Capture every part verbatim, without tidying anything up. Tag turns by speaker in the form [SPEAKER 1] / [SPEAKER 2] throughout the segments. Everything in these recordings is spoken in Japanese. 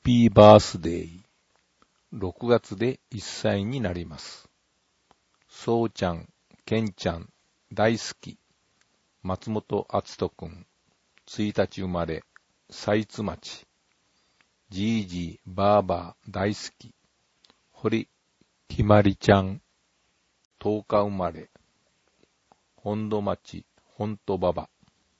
[SPEAKER 1] ピーバースデー。ろくがつでいっさいになります。そうちゃん、けんちゃん、大好き。松本篤人くん、いちにち生まれ、さいつ町。じいじ、ばあば、大好き。堀、ひまりちゃん、とおか生まれ。本土町、本土ばば。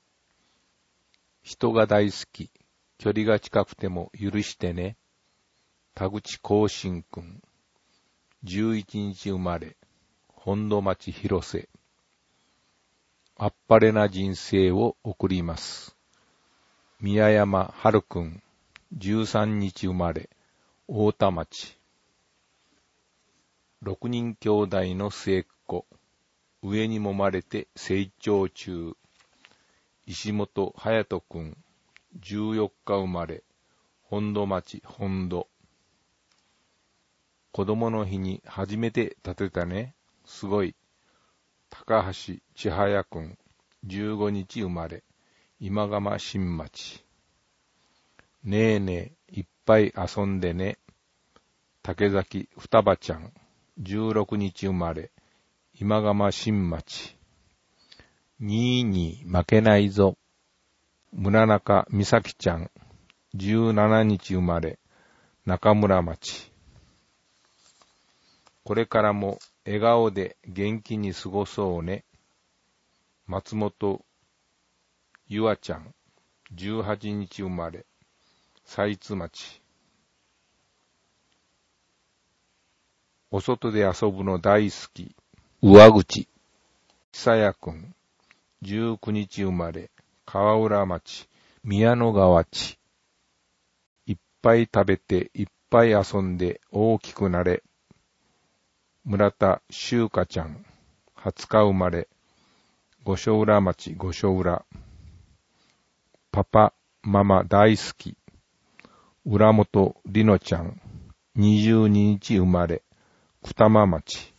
[SPEAKER 1] 人が大好き。距離が近くても許してね。田口孝信くん、じゅういちにち生まれ。本土町広瀬。あっぱれな人生を送ります。宮山春くん、じゅうさんにち生まれ。太田町。ろくにん兄弟の末っ子。上に揉まれて成長中。石本隼人くん、じゅうよっか生まれ。本土町本土。子供の日に初めて立てたね。すごい。高橋千早くん、じゅうごにち生まれ。今釜新町。ねえねえ、いっぱい遊んでね。竹崎双葉ちゃん、じゅうろくにち生まれ。今釜新町。にいに負けないぞ。村中美咲ちゃん、じゅうしちにち生まれ。中村町。これからも笑顔で元気に過ごそうね。松本ゆあちゃん、じゅうはちにち生まれ。さいつ町。お外で遊ぶの大好き。上口。久也くん、じゅうくにち生まれ。川浦町。宮野川地。いっぱい食べていっぱい遊んで大きくなれ。村田修香ちゃん、はつか生まれ。五所浦町五所浦。パパ、ママ大好き。浦本里乃ちゃん、にじゅうににち生まれ。二間町。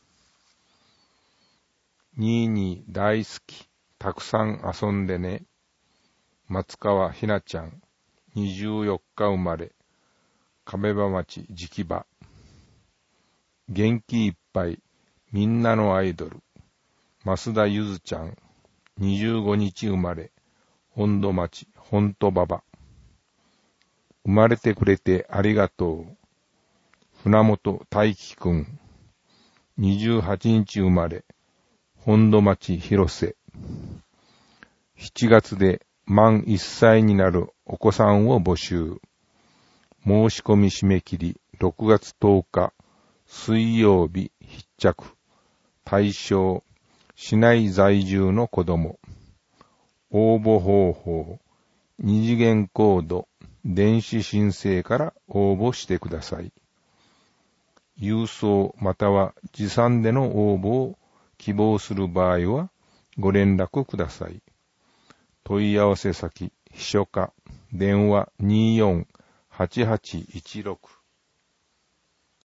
[SPEAKER 1] にいに大好き。たくさん遊んでね。松川ひなちゃん、にじゅうよっか生まれ。亀場町直場。元気いっぱい。みんなのアイドル。増田ゆずちゃん、にじゅうごにち生まれ。本土町本土馬場。生まれてくれてありがとう。船本大輝くん、にじゅうはちにち生まれ。本土町広瀬。しちがつで満いっさいになるお子さんを募集。申し込み締め切りろくがつとおか水曜日必着。対象市内在住の子供。応募方法二次元コード電子申請から応募してください。郵送または持参での応募を希望する場合はご連絡ください。問い合わせ先秘書課電話にーよんはちはちいちろく